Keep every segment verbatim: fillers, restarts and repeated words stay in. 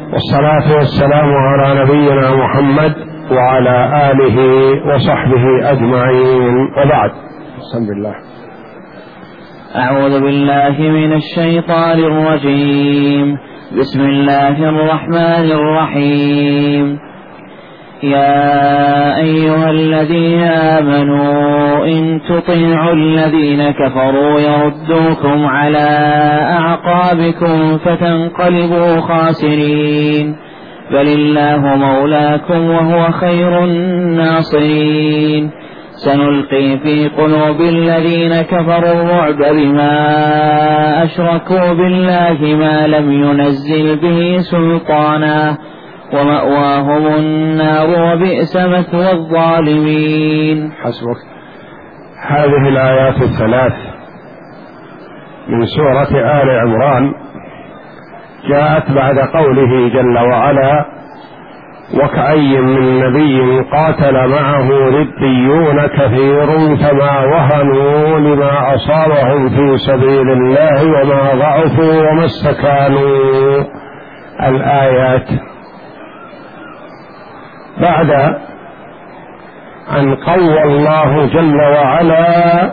والصلاة والسلام على نبينا محمد وعلى آله وصحبه أجمعين، وبعد. بسم الله. أعوذ بالله من الشيطان الرجيم. بسم الله الرحمن الرحيم. يا أيها الذين آمنوا إن تطيعوا الذين كفروا يردوكم على أعقابكم فتنقلبوا خاسرين، بل الله مولاكم وهو خير الناصرين. سنلقي في قلوب الذين كفروا الرعب بما أشركوا بالله ما لم ينزل به سلطانا، ومأواهم النار وبئس مثوى الظالمين. حسبك. هذه الآيات الثلاث من سورة آل عمران جاءت بعد قوله جل وعلا: وكأي من نبي قاتل معه ربيون كثير فما وهنوا لما أصابهم في سبيل الله وما ضعفوا وما استكانوا. الآيات بعد أن قوى الله جل وعلا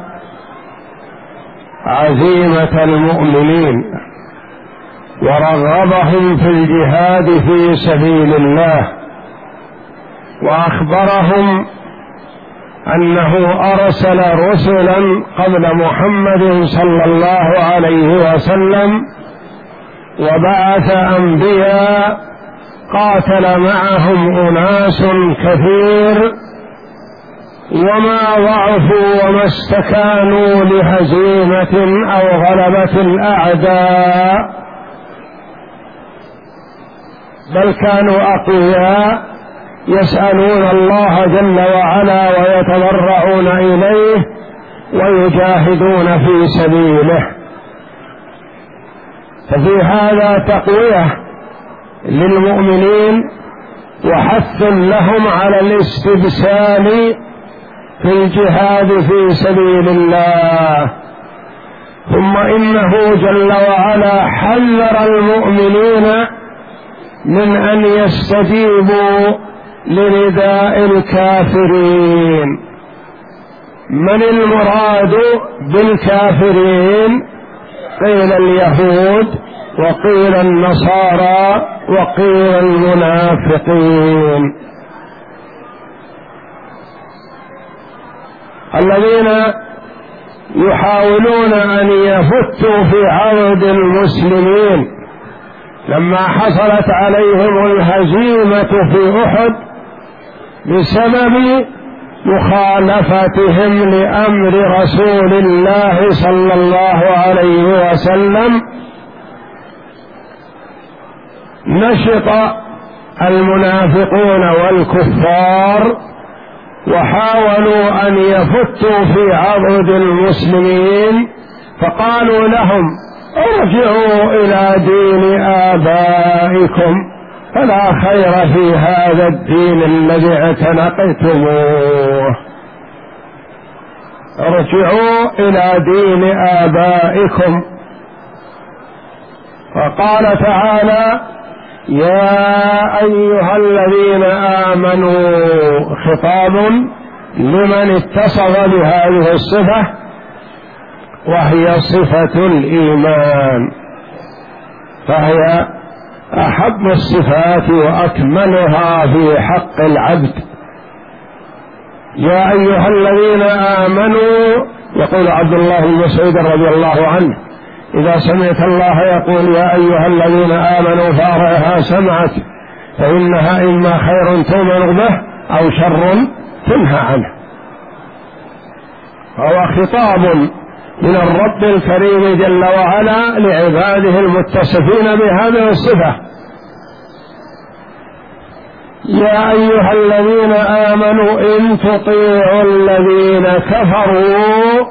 عزيمة المؤمنين ورغبهم في الجهاد في سبيل الله، وأخبرهم أنه أرسل رسلا قبل محمد صلى الله عليه وسلم، وبعث أنبياء قاتل معهم أناس كثير وما ضعفوا وما استكانوا لهزيمة أو غلبة الأعداء، بل كانوا أقوياء يسألون الله جل وعلا ويتضرعون إليه ويجاهدون في سبيله. ففي هذا تقوية للمؤمنين وحث لهم على الاستبسال في الجهاد في سبيل الله. ثم إنه جل وعلا حذر المؤمنين من أن يستجيبوا لنداء الكافرين. من المراد بالكافرين؟ قيل اليهود، وقيل النصارى، وقيل المنافقين، الذين يحاولون أن يفتوا في عرض المسلمين لما حصلت عليهم الهزيمة في أحد بسبب مخالفتهم لأمر رسول الله صلى الله عليه وسلم. نشط المنافقون والكفار وحاولوا أن يفتوا في عضد المسلمين، فقالوا لهم: ارجعوا إلى دين آبائكم، فلا خير في هذا الدين الذي اعتنقتموه. ارجعوا إلى دين آبائكم. فقال تعالى: يا أيها الذين آمنوا، خطاب لمن اتصف بهذه الصفة وهي صفة الإيمان، فهي أحب الصفات وأكملها في حق العبد. يا أيها الذين آمنوا، يقول عبد الله بن مسعود رضي الله عنه: إذا سمعت الله يقول يا أيها الذين آمنوا فأرعها سمعك، فإنها إما خير تؤمن به أو شر تنهى عنه. فهو خطاب من الرب الكريم جل وعلا لعباده المتصفين بهذه الصفة. يا أيها الذين آمنوا إن تطيعوا الذين كفروا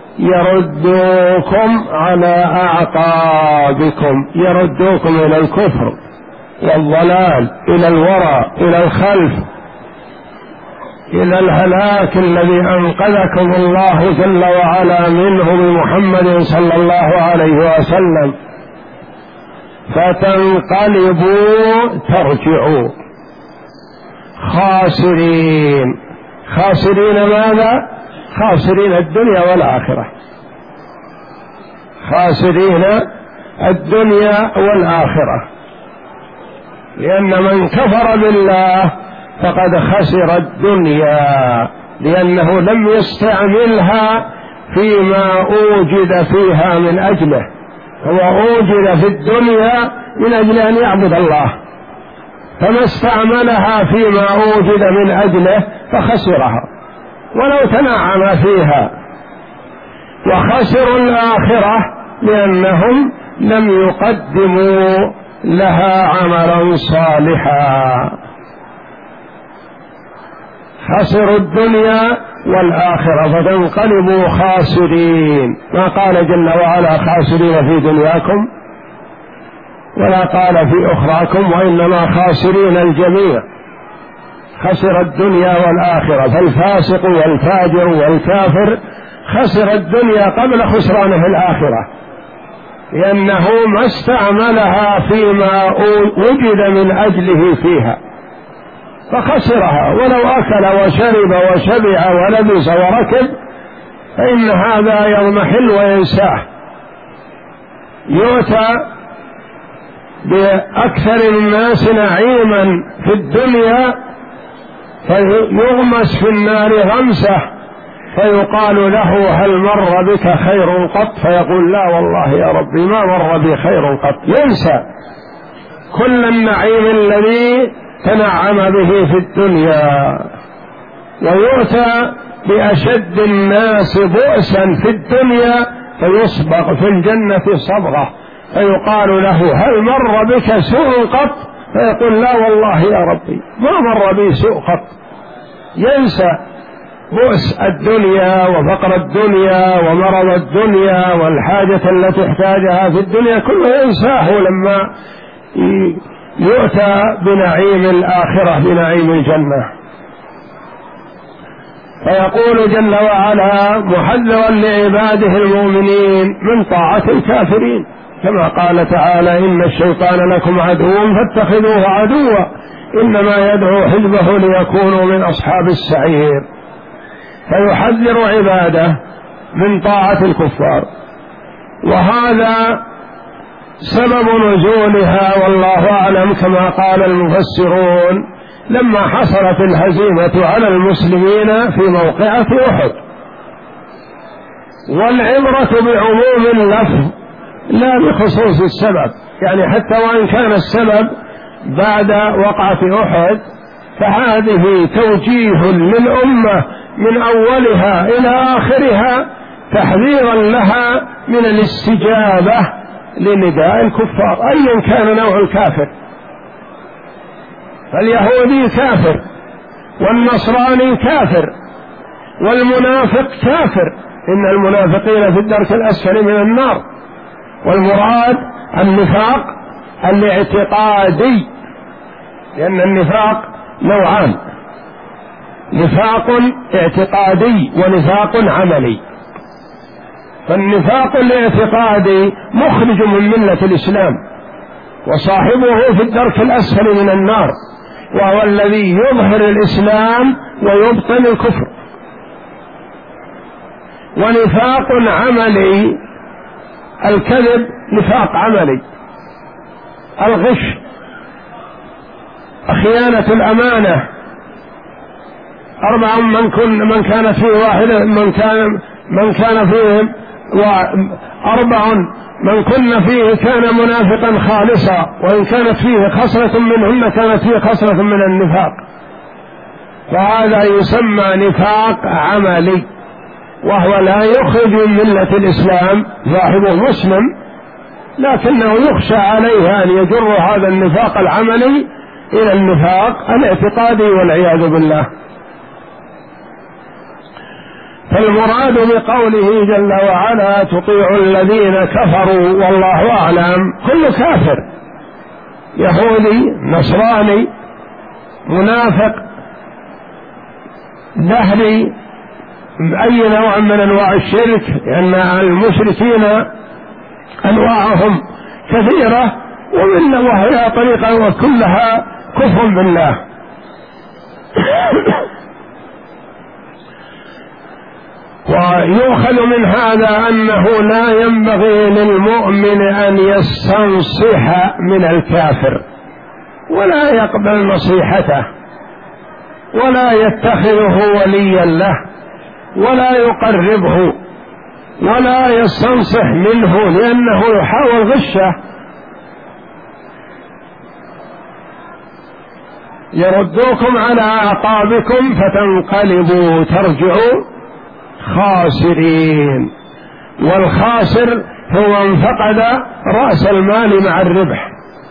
يردوكم على أعقابكم، يردوكم إلى الكفر والضلال، إلى الورى، إلى الخلف، إلى الهلاك الذي أنقذكم الله جل وعلا منه بمحمد صلى الله عليه وسلم. فتنقلبوا ترجعوا خاسرين. خاسرين ماذا؟ خاسرين الدنيا والآخرة، خاسرين الدنيا والآخرة، لأن من كفر بالله فقد خسر الدنيا، لأنه لم يستعملها فيما أوجد فيها من أجله، هو أوجد في الدنيا من أجل أن يعبد الله، فما استعملها فيما أوجد من أجله فخسرها ولو تنعم فيها. وخسروا الآخرة لأنهم لم يقدموا لها عملا صالحا. خسروا الدنيا والآخرة فتنقلبوا خاسرين. ما قال جل وعلا خاسرين في دنياكم ولا قال في أخراكم، وإنما خاسرين الجميع، خسر الدنيا والآخرة. فالفاسق والفاجر والكافر خسر الدنيا قبل خسرانه الآخرة، لأنه ما استعملها فيما وجد من أجله فيها فخسرها، ولو أكل وشرب وشبع ولبس وركب فإن هذا يضمحل وينساه. يؤتى بأكثر الناس نعيما في الدنيا فيغمس في النار غمسة فيقال له هل مر بك خير قط؟ فيقول لا والله يا ربي ما مر بي خير قط. ينسى كل النعيم الذي تنعم به في الدنيا. ويؤتى بأشد الناس بؤسا في الدنيا فيصبغ في الجنة صبغة فيقال له هل مر بك سوء قط؟ فيقول لا والله يا ربي ما مر بي سوء قط. ينسى بؤس الدنيا وفقر الدنيا ومرض الدنيا والحاجة التي احتاجها في الدنيا كله ينساه لما يؤتى بنعيم الآخرة بنعيم الجنة. فيقول جل وعلا محذرا لعباده المؤمنين من طاعة الكافرين، كما قال تعالى إن الشيطان لكم عدو فاتخذوه عدوا إنما يدعو حزبه ليكونوا من أصحاب السعير. فيحذر عباده من طاعة الكفار، وهذا سبب نزولها والله أعلم كما قال المفسرون لما حصلت الهزيمة على المسلمين في موقعة أحد. والعبرة بعموم اللفظ لا بخصوص السبب، يعني حتى وإن كان السبب بعد وقعة أحد فهذه توجيه للأمة من أولها إلى آخرها تحذيرا لها من الاستجابة لنداء الكفار أيا كان نوع الكافر. فاليهودي كافر والنصراني كافر والمنافق كافر، إن المنافقين في الدرك الأسفل من النار. والمراد النفاق الاعتقادي، لأن النفاق نوعان، نفاق اعتقادي ونفاق عملي. فالنفاق الاعتقادي مخرج من ملة الإسلام وصاحبه في الدرك الأسفل من النار، وهو الذي يظهر الإسلام ويبطن الكفر. ونفاق عملي الكذب نفاق عملي، الغش، خيانة الأمانة. أربع من كن من كانت فيه واحدة من كان من كان فيهم وأربع من كن فيه كان منافقا خالصا، وإن كانت فيه خصلة منهن كانت فيه خصلة من النفاق. فهذا يسمى نفاق عملي، وهو لا يخرج من ملة الإسلام، صاحبه مسلم لكنه يخشى عليه أن يجر هذا النفاق العملي إلى النفاق الاعتقادي والعياذ بالله. فالمراد بقوله جل وعلا تطيع الذين كفروا والله أعلم كل كافر، يهودي نصراني منافق دهري أي نوع من أنواع الشرك، لأن المشركين أنواعهم كثيرة وهي طريقة وكلها كفر بالله. ويؤخذ من هذا أنه لا ينبغي للمؤمن أن يستنصح من الكافر ولا يقبل نصيحته ولا يتخذه وليا له ولا يقربه ولا يستنصح منه، لأنه يحاول غشه. يردوكم على أعقابكم فتنقلبوا ترجعوا خاسرين. والخاسر هو من فقد رأس المال مع الربح،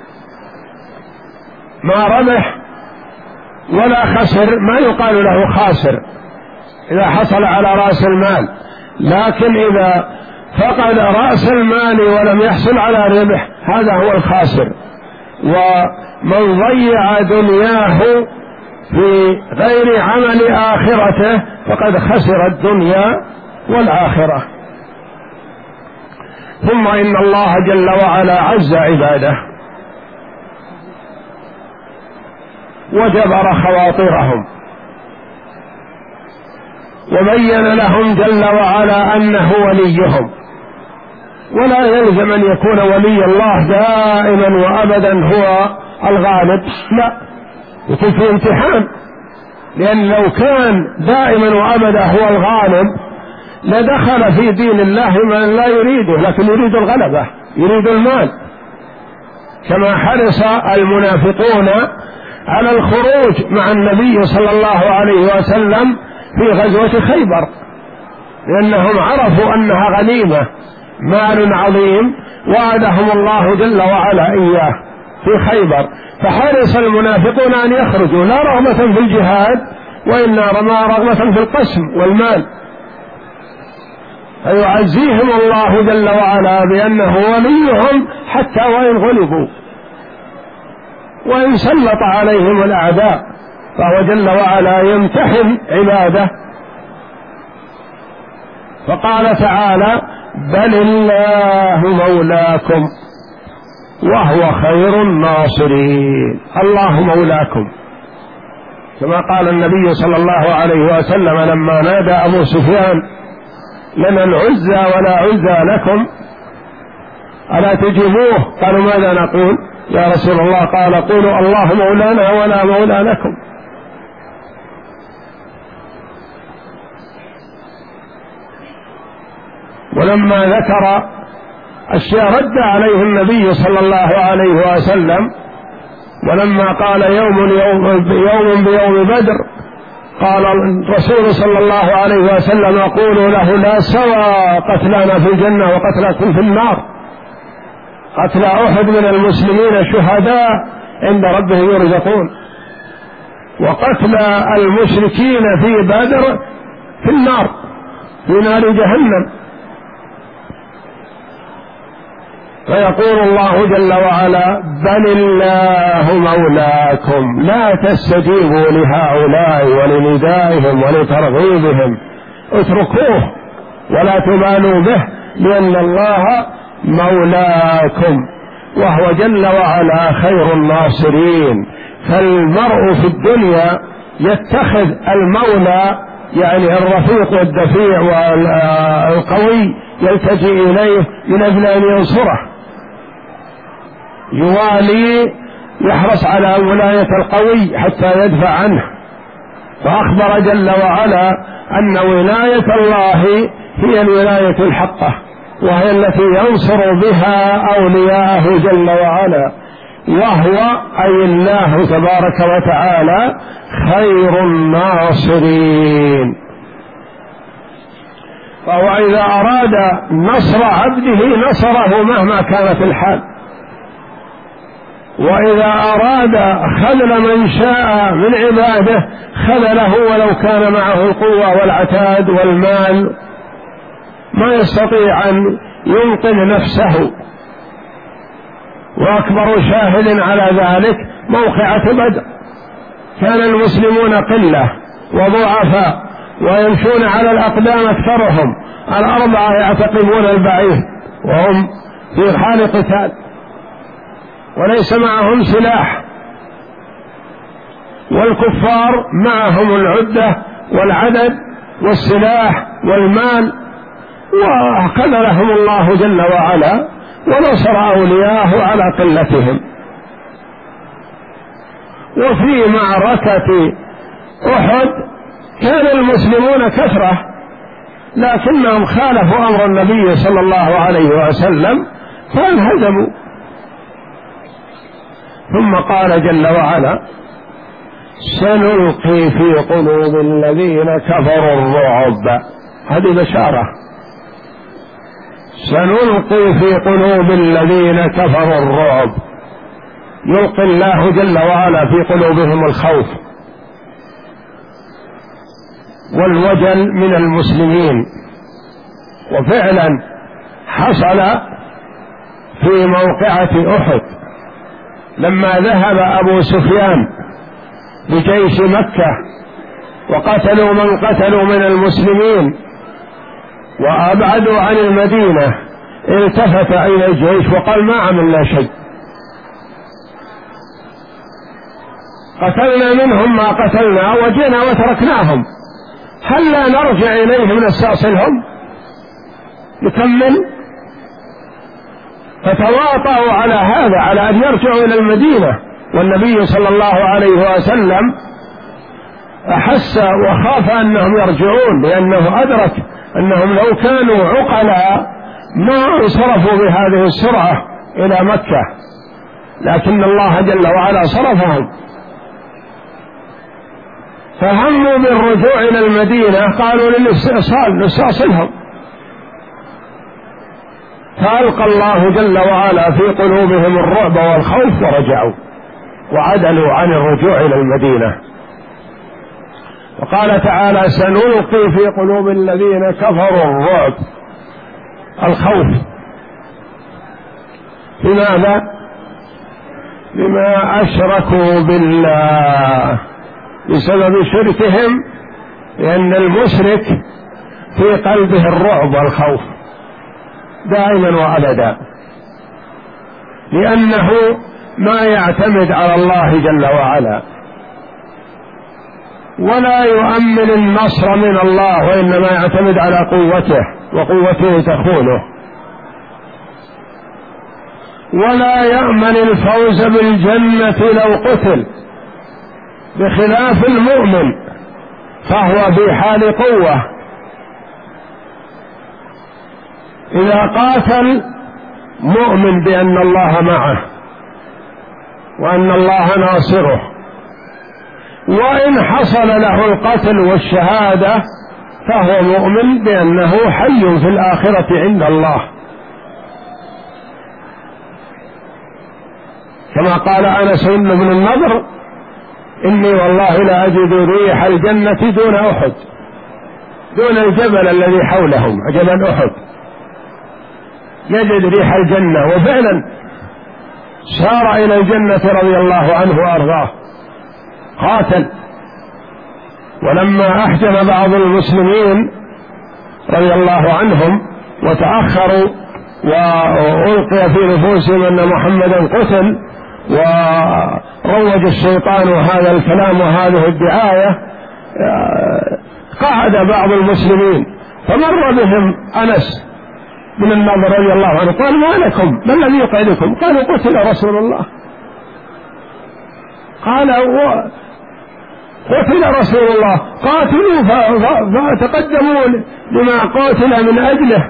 ما ربح ولا خسر ما يقال له خاسر إذا حصل على رأس المال، لكن إذا فقد رأس المال ولم يحصل على ربح هذا هو الخاسر. ومن ضيع دنياه في غير عمل آخرته فقد خسر الدنيا والآخرة. ثم إن الله جل وعلا عز عباده وجبر خواطرهم وبين لهم جل وعلا أنه وليهم، ولا يلزم أن يكون ولي الله دائما وأبدا هو الغالب، لا، يكون في امتحان، لأن لو كان دائما وأبدا هو الغالب لدخل في دين الله من لا يريده، لكن يريد الغلبة، يريد المال، كما حرص المنافقون على الخروج مع النبي صلى الله عليه وسلم في غزوة خيبر، لأنهم عرفوا أنها غنيمة، مال عظيم وعدهم الله جل وعلا إياه في خيبر، فحرص المنافقون أن يخرجوا لا رغبة في الجهاد وإنما رغبة في القسم والمال، فيعزيهم الله جل وعلا بأنه وليهم حتى وإن غلبوا وإن سلط عليهم الأعداء، فهو جل وعلا يمتحن عباده. فقال تعالى: بل الله مولاكم وهو خير الناصرين. الله مولاكم، كما قال النبي صلى الله عليه وسلم لما نادى أبو سفيان: لنا العزى ولا عزى لكم ألا تجيبوه؟ قالوا: ماذا نقول يا رسول الله؟ قال: قولوا الله مولانا ولا مولى لكم. ولما ذكر أشياء رد عليه النبي صلى الله عليه وسلم، ولما قال يوم يوم, يوم بيوم بدر قال الرسول صلى الله عليه وسلم: قولوا له لا سوى قتلانا في الجنة وقتلاكم في النار، قتل أحد من المسلمين شهداء عند ربهم يرزقون، وقتل المشركين في بدر في النار، في نار جهنم. فيقول الله جل وعلا: بل الله مولاكم، لا تستجيبوا لهؤلاء ولندائهم ولترغيبهم، اتركوه ولا تبالوا به، لأن الله مولاكم وهو جل وعلا خير الناصرين. فالمرء في الدنيا يتخذ المولى يعني الرفيق والدفيع والقوي يلتجئ إليه من أجل أن ينصره، يوالي، يحرص على ولاية القوي حتى يدفع عنه. فأخبر جل وعلا أن ولاية الله هي الولاية الحقة، وهي التي ينصر بها أولياءه جل وعلا، وهو أي الله تبارك وتعالى خير الناصرين. فهو إذا أراد نصر عبده نصره مهما كانت الحال، وإذا أراد خذل من شاء من عباده خذله ولو كان معه القوة والعتاد والمال، ما يستطيع أن ينقذ نفسه. وأكبر شاهد على ذلك موقعة بدر، كان المسلمون قلة وضعفاء ويمشون على الأقدام أكثرهم، الأربعة يعتقبون البعير وهم في حال قتال، وليس معهم سلاح، والكفار معهم العدة والعدد والسلاح والمال، وخذلهم الله جل وعلا ونصر أولياءه على قلتهم. وفي معركة أحد كان المسلمون كثرة، لكنهم خالفوا أمر النبي صلى الله عليه وسلم فانهزموا. ثم قال جل وعلا: سنلقي في قلوب الذين كفروا الرعب. هذه بشارة، سنلقي في قلوب الذين كفروا الرعب، يلقي الله جل وعلا في قلوبهم الخوف والوجل من المسلمين. وفعلا حصل في موقعة أحد لما ذهب أبو سفيان بجيش مكة وقتلوا من قتلوا من المسلمين وأبعدوا عن المدينة، التفت إلى الجيش وقال: ما عملنا شيء، قتلنا منهم ما قتلنا وجينا وتركناهم، هل لا نرجع إليهم نستأصلهم نكمل؟ فتواطؤوا على هذا، على أن يرجعوا إلى المدينة. والنبي صلى الله عليه وسلم أحس وخاف أنهم يرجعون، لأنه أدرك أنهم لو كانوا عقلاء ما انصرفوا بهذه السرعة إلى مكة، لكن الله جل وعلا صرفهم، فهموا بالرجوع إلى المدينة، قالوا للاستئصال نستأصلهم، فألقى الله جل وعلا في قلوبهم الرعب والخوف ورجعوا وعدلوا عن الرجوع إلى المدينة. وقال تعالى: سنلقي في قلوب الذين كفروا الرعب، الخوف. لماذا؟ بما أشركوا بالله، بسبب شركهم، لأن المشرك في قلبه الرعب والخوف دائما وأبدا، لأنه ما يعتمد على الله جل وعلا ولا يؤمن النصر من الله، وإنما يعتمد على قوته، وقوته تخونه، ولا يأمن الفوز بالجنة لو قتل، بخلاف المؤمن فهو في حال قوة، إذا قاتل مؤمن بأن الله معه وأن الله ناصره، وإن حصل له القتل والشهادة فهو مؤمن بأنه حي في الآخرة عند الله، كما قال أنس بن النضر: إني والله لا أجد ريح الجنة دون أحد، دون الجبل الذي حولهم جبل أحد يجد ريح الجنة. وفعلا سار إلى الجنة رضي الله عنه وأرضاه، قاتل. ولما أحجم بعض المسلمين رضي الله عنهم وتأخروا وألقي في نفوسهم أن محمدا قتل، وروج الشيطان هذا الكلام وهذه الدعاية، قعد بعض المسلمين فمر بهم أنس بن النضر رضي الله عنه، قال: ما لكم؟ ما الذي يقعدكم؟ قالوا: قتل رسول الله. قال: قتل رسول الله، قاتلوا، فتقدموا لما قاتل من أجله،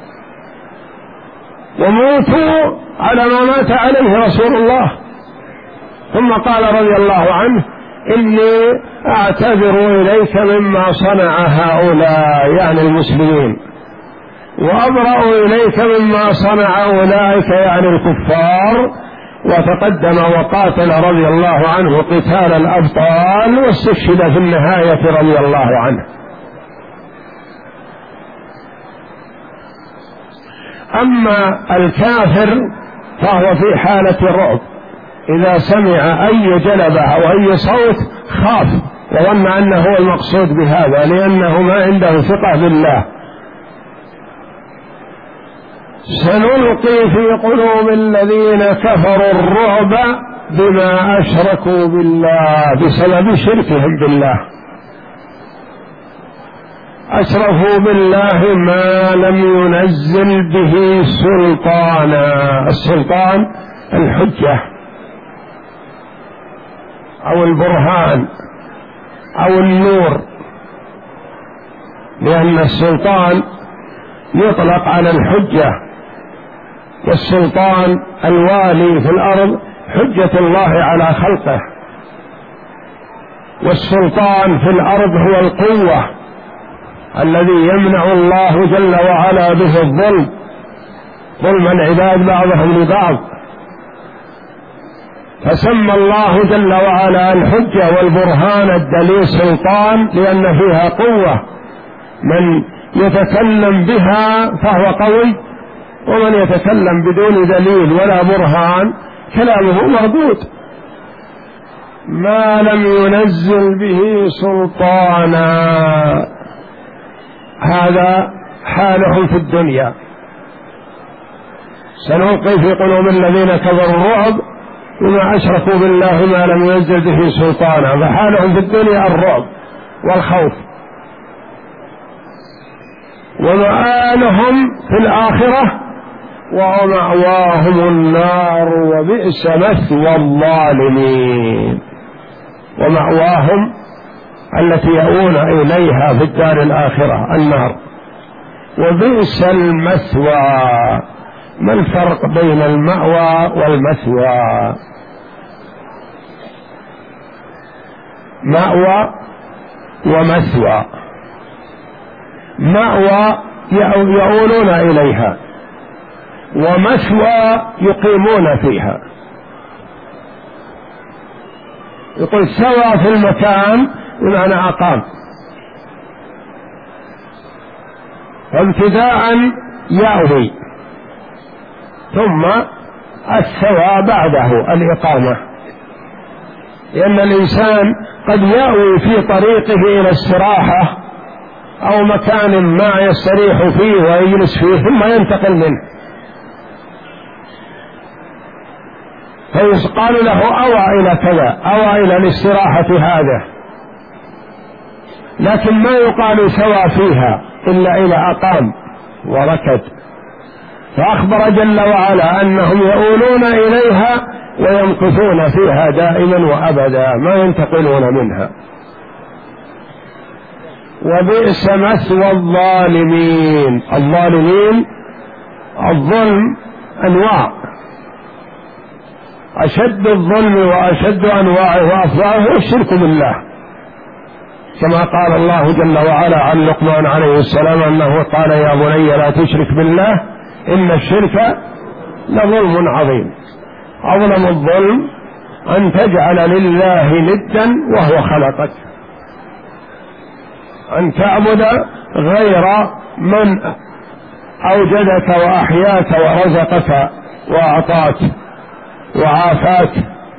وموتوا على ما مات عليه رسول الله. ثم قال رضي الله عنه: إني أعتذر إليك مما صنع هؤلاء، يعني المسلمين، وأبرأ إليك مما صنع أولئك، يعني الكفار. وتقدم وقاتل رضي الله عنه قتال الأبطال، واستشهد في النهاية رضي الله عنه. أما الكافر فهو في حالة الرعب، إذا سمع أي جلبة أو أي صوت خاف وظن أنه هو المقصود بهذا، لأنه ما عنده ثقة بالله. سنلقي في قلوب الذين كفروا الرعب بما أشركوا بالله بسبب شركهم بالله، أشركوا بالله ما لم ينزل به سلطانا. السلطان الحجة أو البرهان أو النور، لأن السلطان يطلق على الحجة، والسلطان الوالي في الأرض حجة الله على خلقه، والسلطان في الأرض هو القوة الذي يمنع الله جل وعلا به الظلم، ظلم العباد بعضهم لبعض. فسمى الله جل وعلا الحجة والبرهان الدليل سلطان لأن فيها قوة، من يتكلم بها فهو قوي، ومن يتكلم بدون دليل ولا برهان كلامه مردود. ما لم ينزل به سلطانا، هذا حالهم في الدنيا. سنلقي في قلوب الذين كفروا الرعب بما أشركوا بالله ما لم ينزل به سلطانا، فحالهم في الدنيا الرعب والخوف. ومآلهم في الآخرة ومأواهم النار وبئس مثوى الظالمين. ومأواهم التي يؤون إليها في الدار الآخرة النار، وبئس المثوى. ما الفرق بين المأوى والمثوى؟ مأوى ومثوى. مأوى يؤولون إليها، ومثوى يقيمون فيها. يقول سوى في المكان بمعنى أقام. فابتداء يأوي، ثم الثوى بعده الإقامة، لأن الإنسان قد يأوي في طريقه إلى استراحة أو مكان ما يستريح فيه ويجلس فيه ثم ينتقل منه، فيقال له أوى إلى كذا، أوى إلى الاستراحة هذا، لكن ما يقال سوى فيها إلا إلى أقام وركد. فأخبر جل وعلا أنهم يؤولون إليها ويمكثون فيها دائما وأبدا ما ينتقلون منها. وبئس مثوى الظالمين. الظالمين الظلم أنواع، أشد الظلم وأشد أنواعه وأفضله هو الشرك بالله، كما قال الله جل وعلا عن لقمان عليه السلام أنه قال يا بني لا تشرك بالله إن الشرك لظلم عظيم. أظلم الظلم أن تجعل لله ندا وهو خلقك، أن تعبد غير من أوجدك وأحياك ورزقك وأعطاك وعافاك.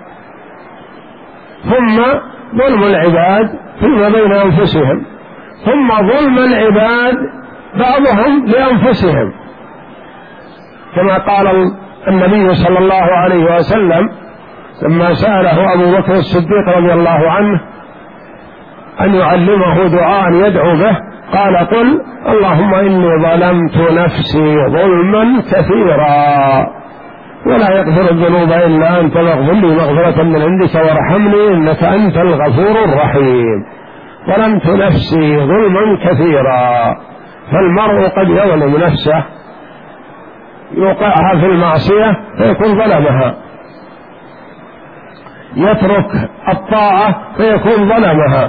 ثم ظلم العباد فيما بين أنفسهم، ثم ظلم العباد بعضهم لأنفسهم، كما قال النبي صلى الله عليه وسلم لما سأله أبو بكر الصديق رضي الله عنه أن يعلمه دعاء يدعو به، قال قل اللهم إني ظلمت نفسي ظلما كثيرا ولا يغفر الذنوب إلا أنت فاغفر لي مغفرة من عندك وارحمني إنك أنت الغفور الرحيم. ظلمت نفسي ظلما كثيرا. فالمرء قد يظلم نفسه، يوقعها في المعصية فيكون ظلمها، يترك الطاعة فيكون ظلمها،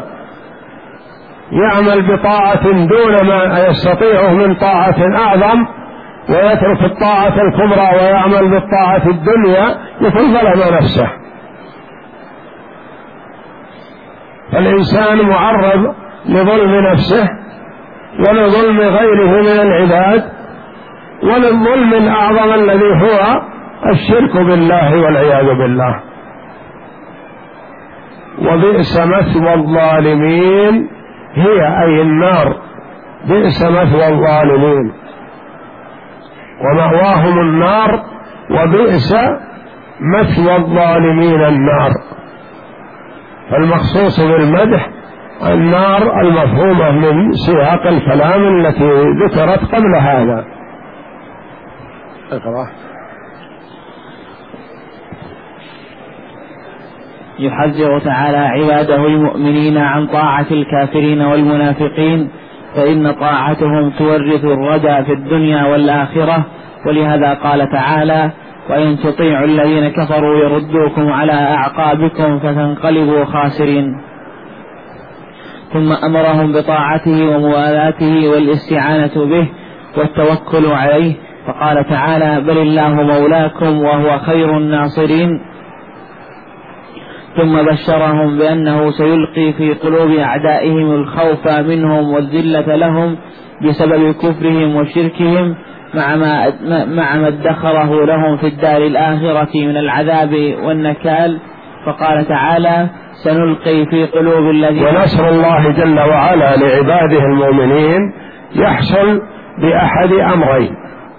يعمل بطاعة دون ما يستطيعه من طاعة أعظم ويترك الطاعة الكبرى ويعمل بالطاعة الدنيا، يكون ظلم نفسه. فالإنسان معرض لظلم نفسه ولظلم غيره من العباد وللظلم الأعظم الذي هو الشرك بالله والعياذ بالله. وبئس مثوى الظالمين، هي أي النار، بئس مثوى الظالمين. ومأواهم النار وبئس مثوى الظالمين النار. فالمخصوص بالمدح النار المفهومة من سياق الكلام التي ذكرت قبل هذا. اقرأ. يحذر تعالى عباده المؤمنين عن طاعة الكافرين والمنافقين، فإن طاعتهم تورث الردى في الدنيا والآخرة، ولهذا قال تعالى: وإن تطيعوا الذين كفروا يردوكم على أعقابكم فتنقلبوا خاسرين. ثم أمرهم بطاعته وموالاته والاستعانة به والتوكل عليه، فقال تعالى: بل الله مولاكم وهو خير الناصرين. ثم بشرهم بأنه سيلقي في قلوب أعدائهم الخوف منهم والذلة لهم بسبب كفرهم وشركهم، مع ما مع ما ادخره لهم في الدار الآخرة من العذاب والنكال. فقال تعالى: سنلقي في قلوب الذين. ونصر الله جل وعلا لعباده المؤمنين يحصل بأحد أمرين،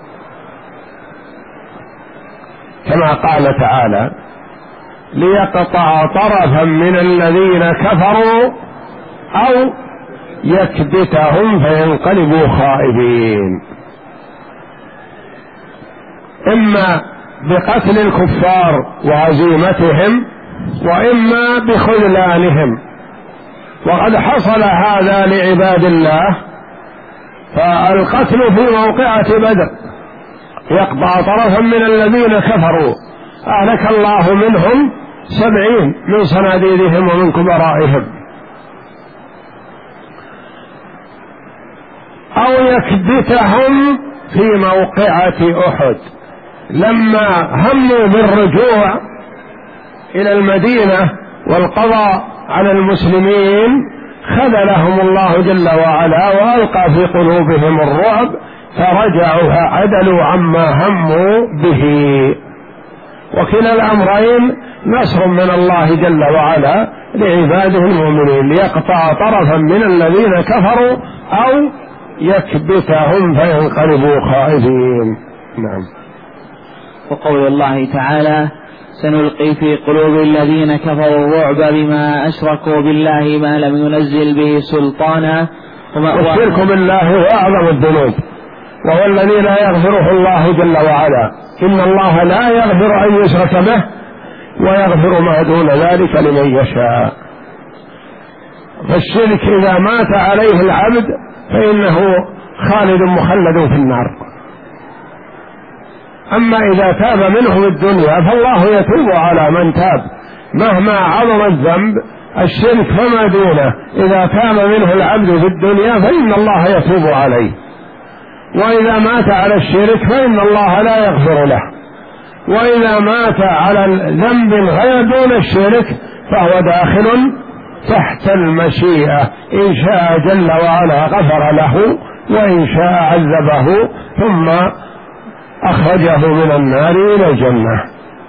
كما قال تعالى: ليقطع طرفا من الذين كفروا أو يكبتهم فينقلبوا خائبين. إما بقتل الكفار وهزيمتهم، وإما بخذلانهم، وقد حصل هذا لعباد الله. فالقتل في موقعة بدر يقطع طرفا من الذين كفروا، أهلك الله منهم سبعين من صناديدهم ومن كبرائهم، أو يكبتهم في موقعة أحد لما هموا بالرجوع إلى المدينة والقضاء على المسلمين، خذلهم الله جل وعلا وألقى في قلوبهم الرعب، فرجعوا عدلوا عما هموا به. وكلا الأمرين نصر من الله جل وعلا لعباده المؤمنين، ليقطع طرفا من الذين كفروا أو يكبتهم فينقلبوا خائبين. نعم. وقول الله تعالى: سنلقي في قلوب الذين كفروا الرعب بما أشركوا بالله ما لم ينزل به سلطانا. والشرك بالله هو أعظم الذنوب، وهو الذي لا يغفره الله جل وعلا. إن الله لا يغفر أن يشرك به ويغفر ما دون ذلك لمن يشاء. فالشرك إذا مات عليه العبد فإنه خالد مخلد في النار. أما إذا تاب منه في الدنيا فالله يتوب على من تاب مهما عظم الذنب. الشرك فما دونه إذا تاب منه العبد في الدنيا فإن الله يتوب عليه، وإذا مات على الشرك فإن الله لا يغفر له، وإذا مات على الذنب غير دون الشرك فهو داخل تحت المشيئة، إن شاء جل وعلا غفر له، وإن شاء عذبه ثم أخرجه من النار إلى الجنة.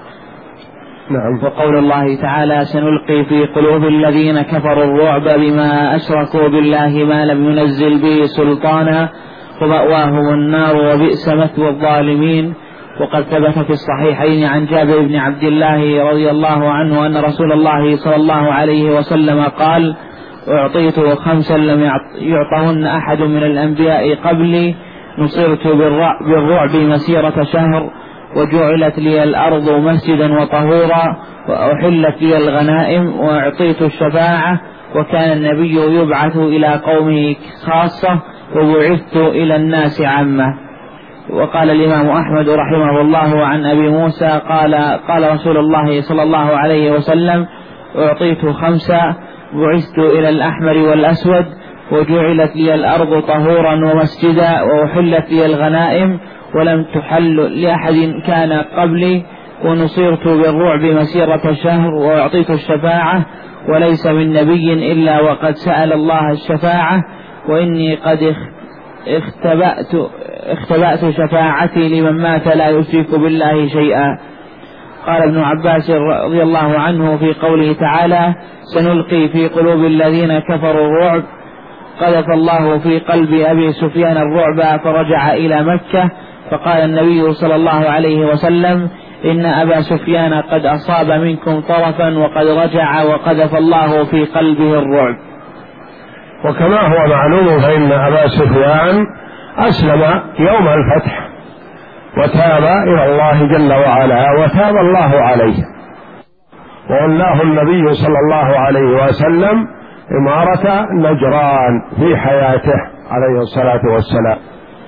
نعم. وقول الله تعالى: سنلقي في قلوب الذين كفروا الرعب بما أشركوا بالله ما لم ينزل به سلطانا ومأواهم النار وبئس مثوى الظالمين. وقد ثبت في الصحيحين عن جابر بن عبد الله رضي الله عنه أن رسول الله صلى الله عليه وسلم قال: أعطيت خمسا لم يعطهن أحد من الأنبياء قبلي، نصرت بالرعب مسيرة شهر، وجعلت لي الأرض مسجدا وطهورا، وأحلت لي الغنائم، وأعطيت الشفاعة، وكان النبي يبعث إلى قومه خاصة، وبعثت إلى الناس عامة. وقال الإمام أحمد رحمه الله عن أبي موسى قال: قال رسول الله صلى الله عليه وسلم: أعطيت خمسة، بعثت إلى الأحمر والأسود، وجعلت لي الأرض طهورا ومسجدا، وأحلت لي الغنائم ولم تحل لأحد كان قبلي، ونصرت بالرعب مسيرة شهر، وأعطيت الشفاعة، وليس من نبي إلا وقد سأل الله الشفاعة، وإني قد اختبأت, اختبأت شفاعتي لمن مات لا يشرك بالله شيئا. قال ابن عباس رضي الله عنه في قوله تعالى: سنلقي في قلوب الذين كفروا الرعب، قذف الله في قلب أبي سفيان الرعب فرجع إلى مكة، فقال النبي صلى الله عليه وسلم: إن أبا سفيان قد أصاب منكم طرفا وقد رجع وقذف الله في قلبه الرعب. وكما هو معلوم فإن أبا سفيان أسلم يوم الفتح وتاب إلى الله جل وعلا وتاب الله عليه، وولاه النبي صلى الله عليه وسلم إمارة نجران في حياته عليه الصلاة والسلام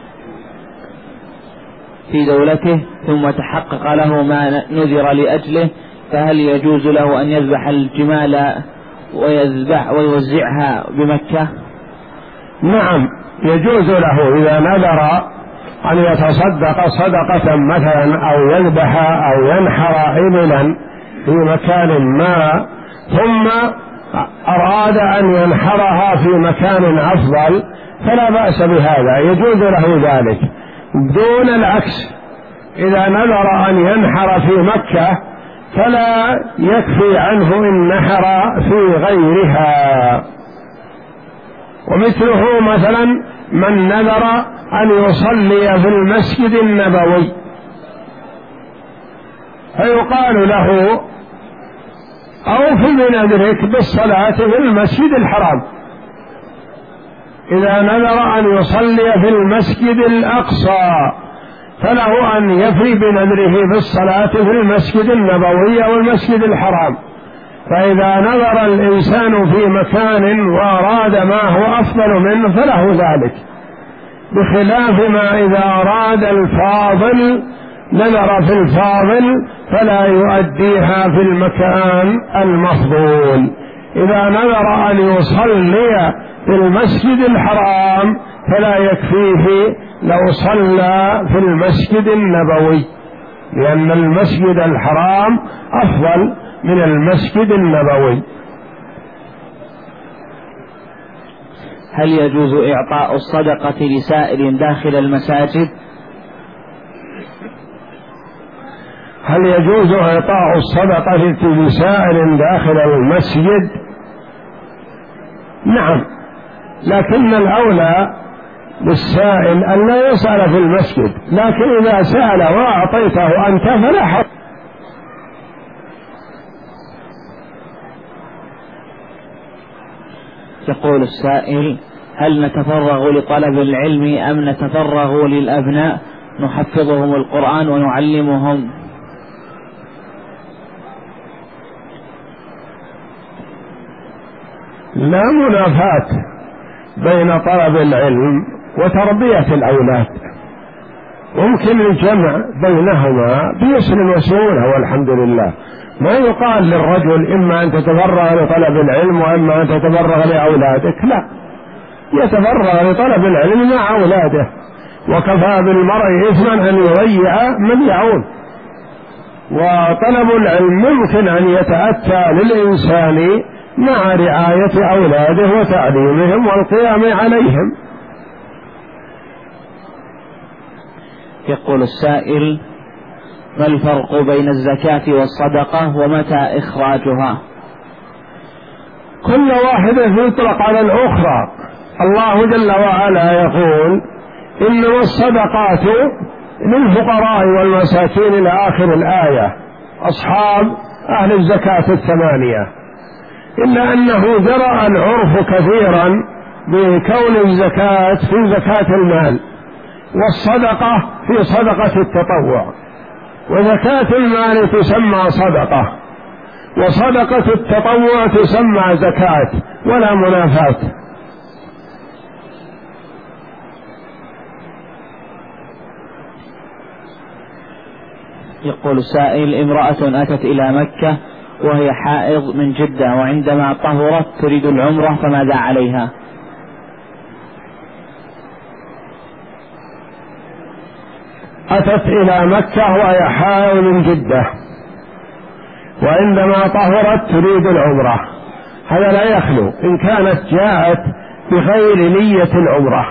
في دولته، ثم تحقق له ما نذر لأجله، فهل يجوز له أن يذبح الجمال ويذبح ويوزعها بمكة؟ نعم، يجوز له إذا نذر أن يتصدق صدقة مثلا أو يذبح أو ينحر إبلا في مكان ما، ثم أراد أن ينحرها في مكان أفضل، فلا بأس بهذا، يجوز له ذلك دون العكس. إذا نذر أن ينحر في مكة فلا يكفي عنه إن نحر في غيرها. ومثله مثلا من نذر أن يصلي في المسجد النبوي، فيقال له: أوف بنذرك بالصلاة في المسجد الحرام. إذا نذر أن يصلي في المسجد الأقصى فله أن يفي بنذره بالصلاة في المسجد النبوي أو المسجد الحرام. فإذا نذر الإنسان في مكان وأراد ما هو أفضل منه فله ذلك، بخلاف ما إذا أراد الفاضل نذر في الفاضل فلا يؤديها في المكان المفضول. إذا نذر أن يصلي في المسجد الحرام فلا يكفيه لو صلى في المسجد النبوي، لأن المسجد الحرام أفضل من المسجد النبوي. هل يجوز إعطاء الصدقة لسائل داخل المساجد؟ هل يجوز إعطاء الصدقة لسائل داخل المسجد؟ نعم، لكن الأولى للسائل أن لا يسأل في المسجد، لكن إذا سأل وأعطيته أنت فلا حق. يقول السائل: هل نتفرغ لطلب العلم أم نتفرغ للأبناء نحفظهم القرآن ونعلمهم؟ لا منافاة بين طلب العلم وتربية الأولاد، ممكن الجمع بينهما بيسر وسهولة والحمد لله. ما يقال للرجل إما أن تتفرغ لطلب العلم وإما أن تتفرغ لأولادك، لا، يتفرغ لطلب العلم مع أولاده، وكفى بالمرء إثما أن يضيع من يعول. وطلب العلم ممكن أن يتأتى للإنسان مع رعاية أولاده وتعليمهم والقيام عليهم. يقول السائل: ما الفرق بين الزكاة والصدقة ومتى إخراجها؟ كل واحدة يطلق على الأخرى. الله جل وعلا يقول: إنما الصدقات للفقراء والمساكين إلى آخر الآية، أصحاب أهل الزكاة الثمانية، إلا أنه جرى العرف كثيرا بكون الزكاة في زكاة المال، والصدقة في صدقة التطوع. وزكاة المال تسمى صدقة، وصدقة التطوع تسمى زكاة، ولا منافاة. يقول السائل: امرأة أتت إلى مكة وهي حائض من جدة، وعندما طهرت تريد العمرة، فماذا عليها؟ أتت إلى مكة وهي حائض من جدة، وعندما طهرت تريد العمرة، هذا لا يخلو إن كانت جاءت بغير نية العمرة،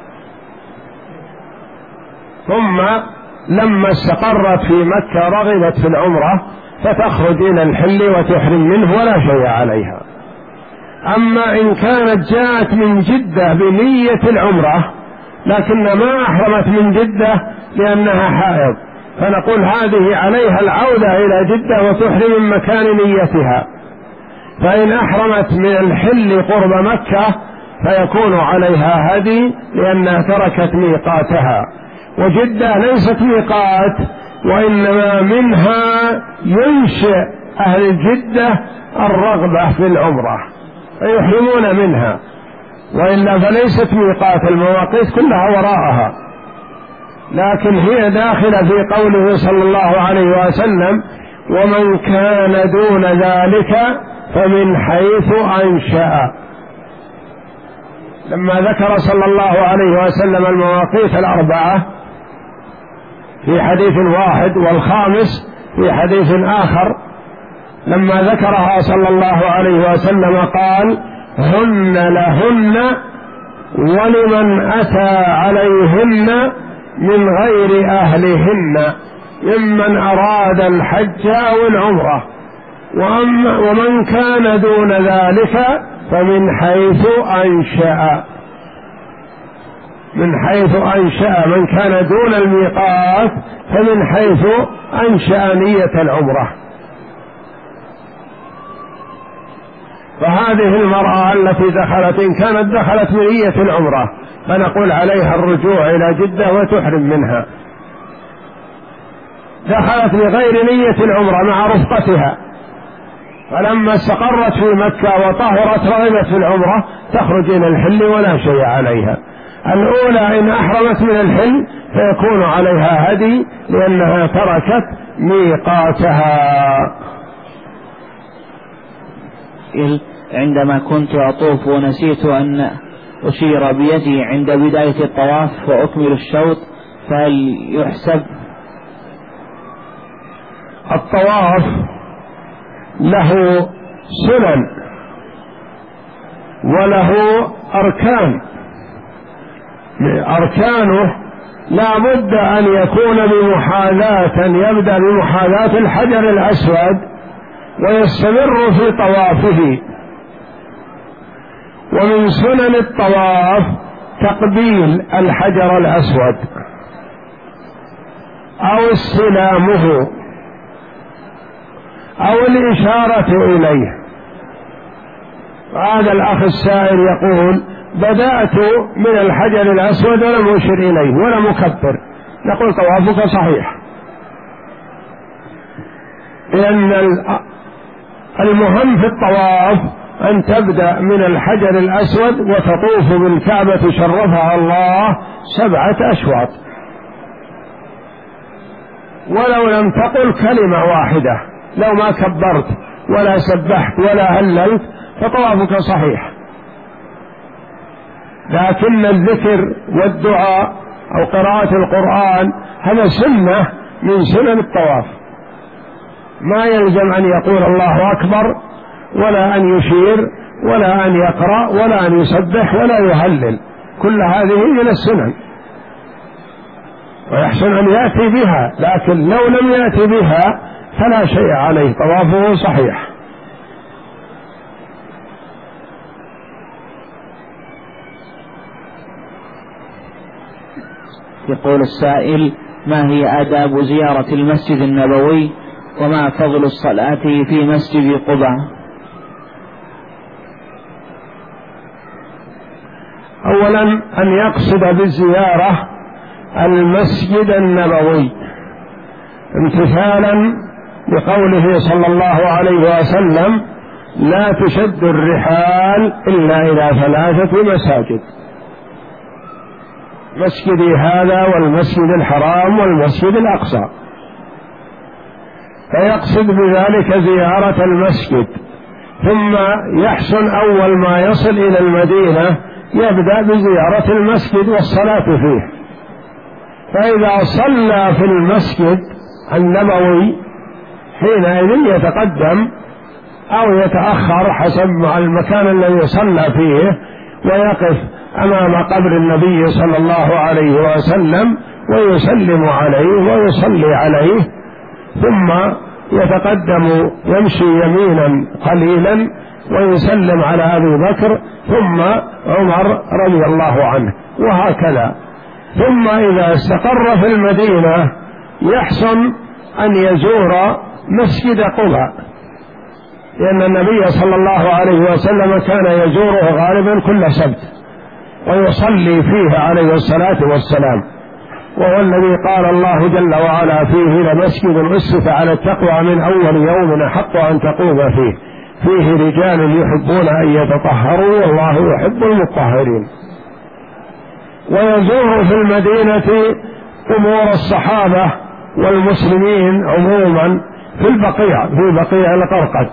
ثم لما استقرت في مكة رغبت في العمرة فتخرج إلى الحل وتحرم منه ولا شيء عليها. أما إن كانت جاءت من جدة بنية العمرة لكن ما أحرمت من جدة لأنها حائض، فنقول هذه عليها العودة إلى جدة وتحرم من مكان نيتها. فإن أحرمت من الحل قرب مكة فيكون عليها هدي لأنها تركت ميقاتها، وجدة ليست ميقات وإنما منها ينشئ أهل جدة الرغبة في العمرة فيحرمون منها، وإلا فليست ميقات، المواقيت كلها وراءها، لكن هي داخلة في قوله صلى الله عليه وسلم ومن كان دون ذلك فمن حيث أنشأ. لما ذكر صلى الله عليه وسلم المواقيت الأربعة في حديث واحد والخامس في حديث آخر، لما ذكرها صلى الله عليه وسلم قال هن لهن ولمن أتى عليهن من غير أهلهن ممن أراد الحج أو العمرة، ومن كان دون ذلك فمن حيث أنشأ. من حيث أنشأ من كان دون الميقات فمن حيث أنشأ نية العمرة. فهذه المرأة التي دخلت إن كانت دخلت بنية العمرة فنقول عليها الرجوع إلى جدة وتحرم منها. دخلت بغير نية العمرة مع رفقتها، فلما استقرت في مكة وطهرت رغبت في العمرة تخرج إلى الحل ولا شيء عليها. الأولى إن أحرمت من الحل فيكون عليها هدي لأنها تركت ميقاتها. عندما كنت أطوف ونسيت أن أشير بيدي عند بداية الطواف وأكمل الشوط فهل يحسب؟ الطواف له سنن وله أركان، أركانه لا بد أن يكون بمحاذاة، يبدأ بمحاذاة الحجر الأسود ويستمر في طوافه. ومن سنن الطواف تقبيل الحجر الأسود أو استلامه أو الإشارة إليه. هذا الأخ السائل يقول بدأت من الحجر الأسود ولم أشر إليه ولم أكبر، نقول طوافك صحيح، لأن المهم في الطواف أن تبدأ من الحجر الأسود وتطوف بالكعبة شرفها الله سبعة أشواط، ولو لم تقل كلمة واحدة، لو ما كبرت ولا سبحت ولا هللت فطوافك صحيح. لكن الذكر والدعاء أو قراءة القرآن هذا سنة من سنن الطواف، ما يلزم أن يقول الله أكبر ولا أن يشير ولا أن يقرأ ولا أن يسبح ولا يهلل، كل هذه من السنن ويحسن أن يأتي بها، لكن لو لم يأتي بها فلا شيء عليه، طوافه صحيح. يقول السائل ما هي آداب زيارة المسجد النبوي وما فضل الصلاة في مسجد قباء؟ أولا أن يقصد بالزيارة المسجد النبوي امتثالا لقوله صلى الله عليه وسلم لا تشد الرحال إلا إلى ثلاثة مساجد، مسجدي هذا والمسجد الحرام والمسجد الأقصى، فيقصد بذلك زيارة المسجد، ثم يحسن أول ما يصل إلى المدينة يبدأ بزيارة المسجد والصلاة فيه، فإذا صلى في المسجد النبوي حينئذ يتقدم أو يتأخر حسب المكان الذي صلى فيه ويقف أمام قبر النبي صلى الله عليه وسلم ويسلم عليه ويصلي عليه، ثم يتقدم يمشي يمينا قليلا ويسلم على أبي بكر ثم عمر رضي الله عنه، وهكذا ثم إذا استقر في المدينة يحسن أن يزور مسجد قباء، لأن النبي صلى الله عليه وسلم كان يزوره غالبا كل سبت ويصلي فيه عليه الصلاة والسلام، وهو الذي قال الله جل وعلا فيه: لمسجد أسس على التقوى من أول يوم أحق أن تقوم فيه فيه رجال يحبون أن يتطهروا والله يحب المطهرين. ويزور في المدينة قبور الصحابة والمسلمين عموما في البقيع في بقيع القرقد.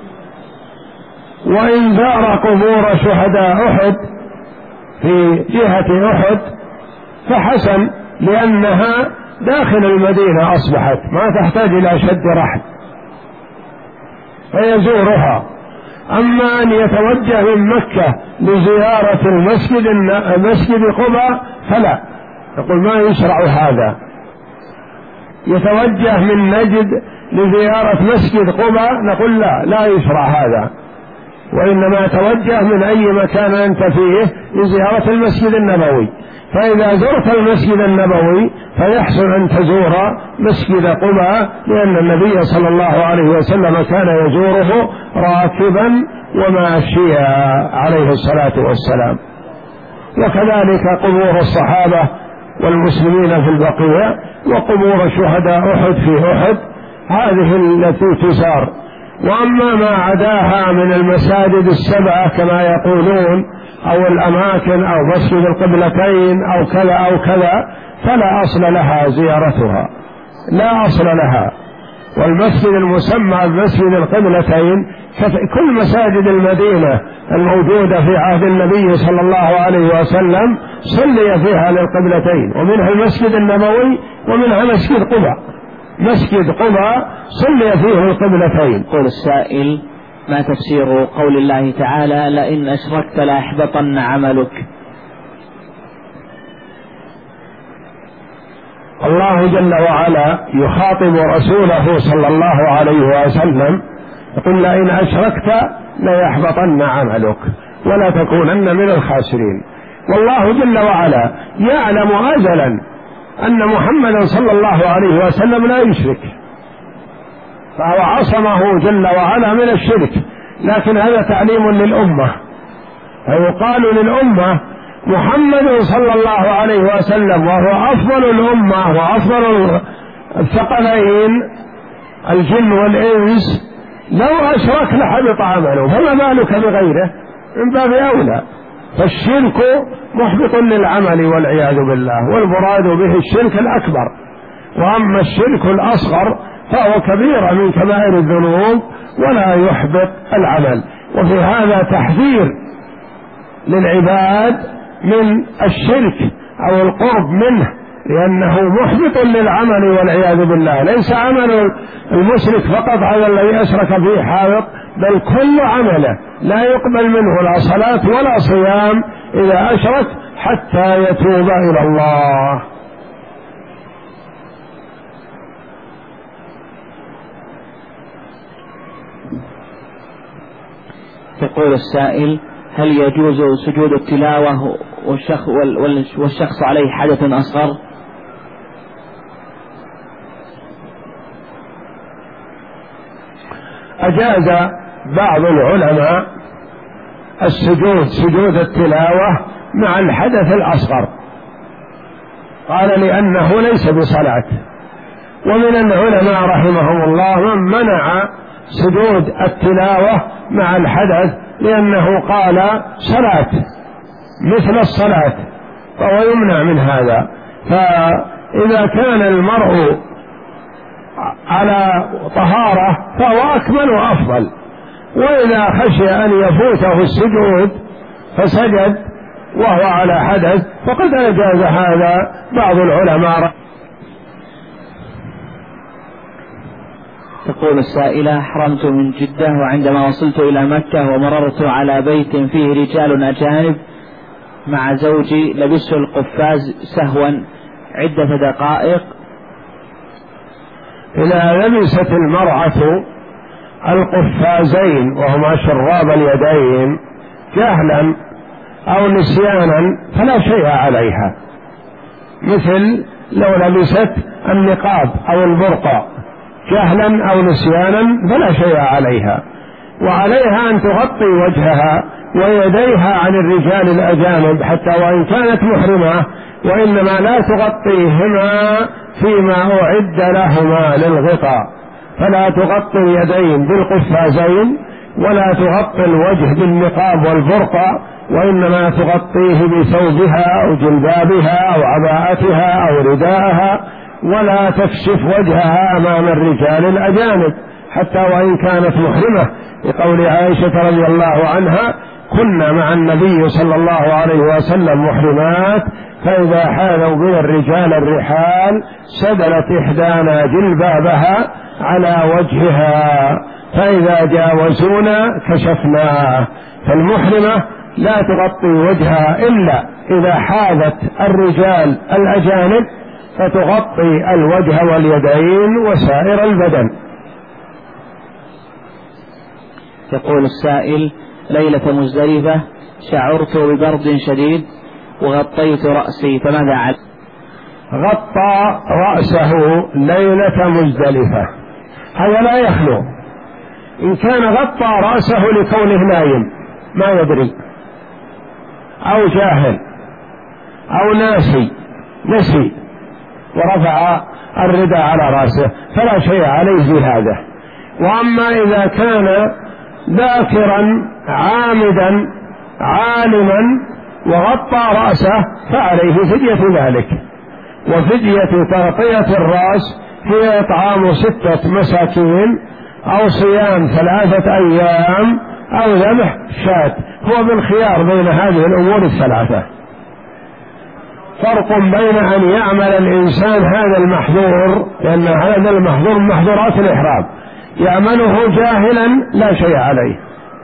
وإن زار قبور شهداء أحد في جهة أحد فحسن، لأنها داخل المدينة أصبحت ما تحتاج إلى شد رحل فيزورها. أما أن يتوجه من مكة لزيارة المسجد مسجد قباء فلا، يقول ما يشرع هذا. يتوجه من نجد لزيارة مسجد قباء نقول لا لا يشرع هذا، وإنما توجه من أي مكان أنت فيه لزيارة المسجد النبوي. فإذا زرت المسجد النبوي فيحسن أن تزور مسجد قباء، لأن النبي صلى الله عليه وسلم كان يزوره راكبا وماشيا عليه الصلاة والسلام. وكذلك قبور الصحابة والمسلمين في البقيع وقبور شهداء أحد في أحد، هذه التي تزار. وأما ما عداها من المساجد السبعة كما يقولون أو الأماكن أو مسجد القبلتين أو كذا أو كذا فلا أصل لها زيارتها، لا أصل لها. والمسجد المسمى بمسجد القبلتين كل مساجد المدينة الموجودة في عهد النبي صلى الله عليه وسلم صلي فيها للقبلتين، ومنها المسجد النبوي ومنها مسجد قباء. مسجد قباء صلي فيه القبلتين. يقول السائل: ما تفسير قول الله تعالى: لئن أشركت ليحبطن عملك؟ الله جل وعلا يخاطب رسوله صلى الله عليه وسلم يقول: لئن أشركت ليحبطن عملك ولا تكونن من الخاسرين. والله جل وعلا يعلم أزلا أن محمدا صلى الله عليه وسلم لا يشرك، فهو عصمه جل وعلا من الشرك، لكن هذا تعليم للأمة، فيقال للأمة محمد صلى الله عليه وسلم وهو أفضل الأمة وأفضل الثقلين الجن والإنس لو أشرك لحبط عمله، فما بالك بغيره من باب أولى. فالشرك محبط للعمل والعياذ بالله، والمراد به الشرك الأكبر. وأما الشرك الأصغر فهو كبيرة من كبائر الذنوب ولا يحبط العمل. وفي هذا تحذير للعباد من الشرك أو القرب منه، لأنه محبط للعمل والعياذ بالله. ليس عمل المشرك فقط هذا الذي أشرك فيه حابط، بل كل عمله لا يقبل منه لا صلاة ولا صيام إذا أشرك حتى يتوب إلى الله. يقول السائل: هل يجوز سجود التلاوة والشخص, والشخص عليه حدث أصغر؟ أجاز بعض العلماء السجود سجود التلاوة مع الحدث الأصغر، قال لأنه ليس بصلاة. ومن العلماء رحمهم الله من منع سجود التلاوة مع الحدث لأنه قال صلاة مثل الصلاة، فهو يمنع من هذا. فإذا كان المرء على طهارة فهو أكمل وأفضل، وإذا خشي أن يفوته السجود فسجد وهو على حدث فقد أجاز هذا بعض العلماء. تقول السائلة: حرمت من جدة، وعندما وصلت إلى مكة ومررت على بيت فيه رجال أجانب مع زوجي لبست القفاز سهوا عدة دقائق. إذا لبست المرأة القفازين وهما شراب اليدين جهلا أو نسيانا فلا شيء عليها، مثل لو لبست النقاب أو البرقع جهلا أو نسيانا فلا شيء عليها، وعليها أن تغطي وجهها ويديها عن الرجال الأجانب حتى وإن كانت محرمة، وإنما لا تغطيهما فيما أعد لهما للغطاء، فلا تغطي اليدين بالقفازين ولا تغطي الوجه بالنقاب والبرقع، وإنما تغطيه بثوبها أو جلبابها أو عباءتها أو رداءها، ولا تكشف وجهها أمام الرجال الأجانب حتى وإن كانت محرمة، لقول عائشة رضي الله عنها: كنا مع النبي صلى الله عليه وسلم محرمات، فإذا حاذوا بنا الرجال الرحال سدلت إحدانا جلبابها على وجهها، فإذا جاوزونا كشفناه. فالمحرمة لا تغطي وجهها إلا إذا حاذت الرجال الأجانب، فتغطي الوجه واليدين وسائر البدن. يقول السائل: ليلة مزدلفة شعرت ببرد شديد وغطيت رأسي فماذا علي؟ غطى رأسه ليلة مزدلفة، هذا لا يخلو. إن كان غطى رأسه لكونه نايم ما يدري أو جاهل أو ناسي نسي ورفع الرداء على رأسه فلا شيء عليه في هذا. وأما إذا كان ذاكرا عامدا عالما وغطى رأسه فعليه فدية ذلك، وفدية تغطية الرأس هي إطعام ستة مساكين أو صيام ثلاثة أيام أو ذبح شاة. هو بالخيار بين هذه الأمور الثلاثة. فرق بين أن يعمل الإنسان هذا المحظور، لأن هذا المحظور من محظورات الإحرام، يعمله جاهلا لا شيء عليه،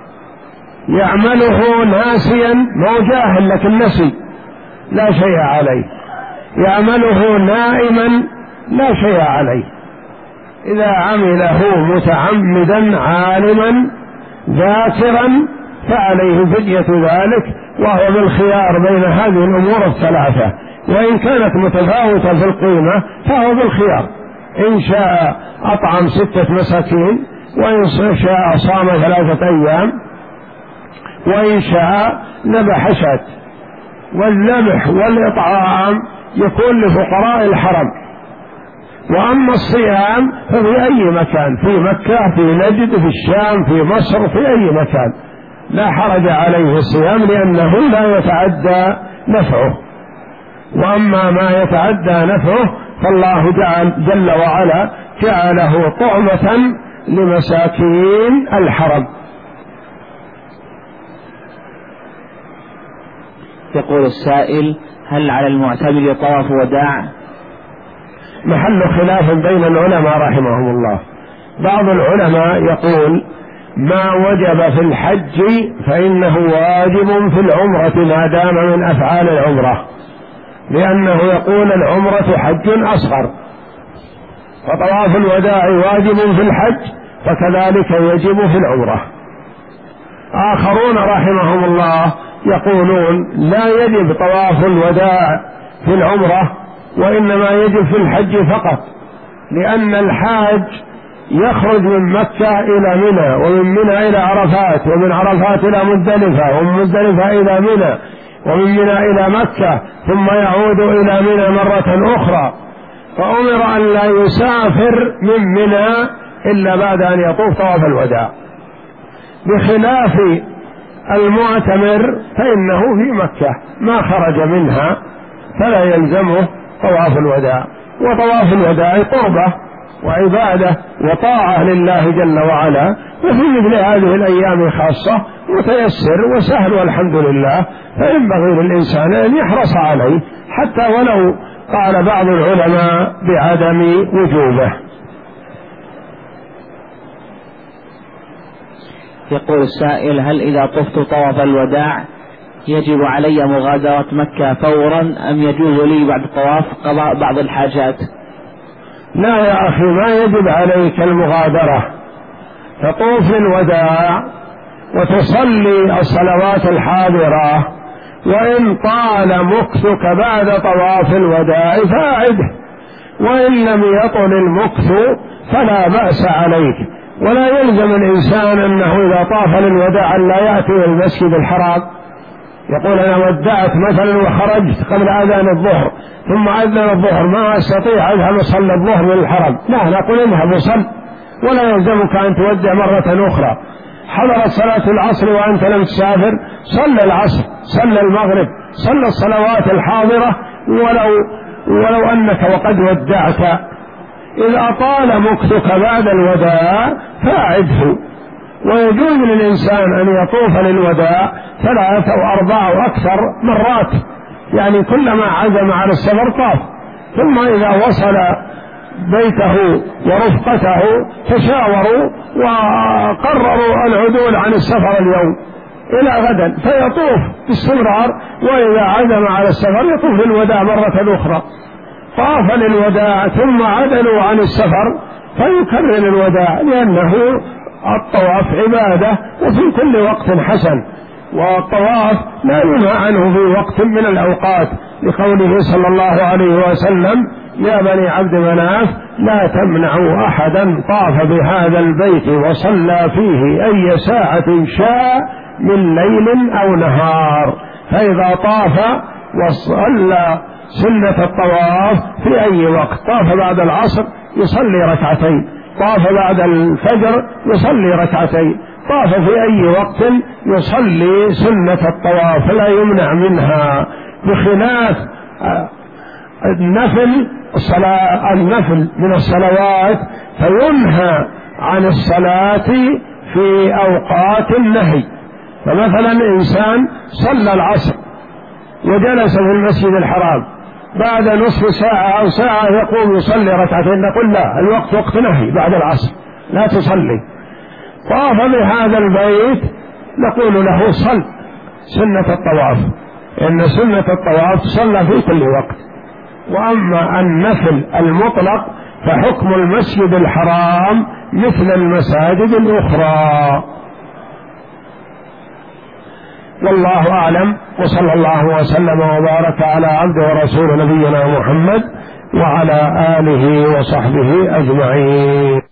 يعمله ناسيا مو جاهل لكن نسي لا شيء عليه، يعمله نائما لا شيء عليه. إذا عمله متعمدا عالما ذاكرا فعليه فدية ذلك، وهو بالخيار بين هذه الأمور الثلاثة، وإن كانت متفاوتة في القيمة فهو بالخيار، إن شاء أطعم ستة مساكين، وإن شاء صام ثلاثة أيام، وإن شاء ذبح شاة. والذبح والإطعام يكون لفقراء الحرم، وأما الصيام ففي أي مكان، في مكة، في نجد، في الشام، في مصر، في أي مكان لا حرج عليه الصيام، لأنه لا يتعدى نفعه. وأما ما يتعدى نفعه فالله جعل جل وعلا جعله طعمة لمساكين الحرم. يقول السائل: هل على المعتمر طواف وداع؟ محل خلاف بين العلماء رحمهم الله. بعض العلماء يقول: ما وجب في الحج فإنه واجب في العمرة ما دام من أفعال العمرة، لأنه يقول العمرة حج أصغر، فطواف الوداع واجب في الحج فكذلك يجب في العمرة. آخرون رحمهم الله يقولون لا يجب طواف الوداع في العمرة، وإنما يجب في الحج فقط، لأن الحاج يخرج من مكة إلى منى، ومن منى إلى عرفات، ومن عرفات إلى مزدلفة، ومن مزدلفة إلى منى، ومن منى إلى مكة، ثم يعود إلى منى مرة أخرى. فأمر أن لا يسافر من منى إلا بعد أن يطوف طواف الوداع، بخلاف المعتمر فإنه في مكة ما خرج منها فلا يلزمه طواف الوداع. وطواف الوداع قربة وعبادة وطاعة لله جل وعلا، وفي مثل هذه الأيام خاصة متيسر وسهل والحمد لله، فينبغي للإنسان أن يحرص عليه حتى ولو قال بعض العلماء بعدم وجوبه. يقول السائل: هل إذا طفت طواف الوداع يجب علي مغادرة مكة فورا أم يجوز لي بعد الطواف قضاء بعض الحاجات؟ لا يا أخي، ما يجب عليك المغادرة، تطوف الوداع وتصلي الصلوات الحاضرة وإن طال مكثك بعد طواف الوداع فأعده، وإن لم يطل المكث فلا بأس عليك. ولا يلزم الإنسان أنه إذا طاف للوداع لا يأتي إلى المسجد الحرام، يقول أنا ودعت مثلا وخرجت قبل أذان الظهر ثم أذن الظهر ما أستطيع أذهب أصلي الظهر من الحرم، لا، نقول اذهب وصل، ولا يلزمك أن تودع مرة أخرى. حضرت صلاة العصر وأنت لم تسافر، صل العصر، صل المغرب، صل الصلوات الحاضرة ولو ولو أنك وقد ودعت. إذا طال مكثك بعد الوداع فأعده. ويجوز للإنسان أن يطوف للوداع ثلاث أو أربع أو أكثر مرات، يعني كلما عزم على السفر طاف، ثم إذا وصل بيته ورفقته تشاوروا وقرروا العدول عن السفر اليوم إلى غدا فيطوف باستمرار، وإذا عزم على السفر يطوف للوداع مرة أخرى. طاف للوداع ثم عدلوا عن السفر فيكرر الوداع، لأنه الطواف عبادة وفي كل وقت حسن، والطواف لا ينهى عنه في وقت من الأوقات، لقوله صلى الله عليه وسلم يا بني عبد مناف لا تمنعوا أحدا طاف بهذا البيت وصلى فيه أي ساعة شاء من ليل أو نهار. فإذا طاف وصلى سنة الطواف في أي وقت، طاف بعد العصر يصلي ركعتين، طاف بعد الفجر يصلي ركعتين، طاف في أي وقت يصلي سنة الطواف لا يمنع منها، بخلاف النفل الصلاة النفل من الصلوات فينهى عن الصلاة في أوقات النهي. فمثلا إنسان صلى العصر وجلس في المسجد الحرام، بعد نصف ساعة أو ساعة يقوم يصلي ركعتين، نقول لا، الوقت وقت نهي بعد العصر لا تصلي. طاف بهذا البيت نقول له صل سنة الطواف، إن سنة الطواف صلى في كل وقت. وأما النفل المطلق فحكم المسجد الحرام مثل المساجد الأخرى. والله أعلم، وصلى الله وسلم وبارك على عبد ورسول نبينا محمد وعلى آله وصحبه أجمعين.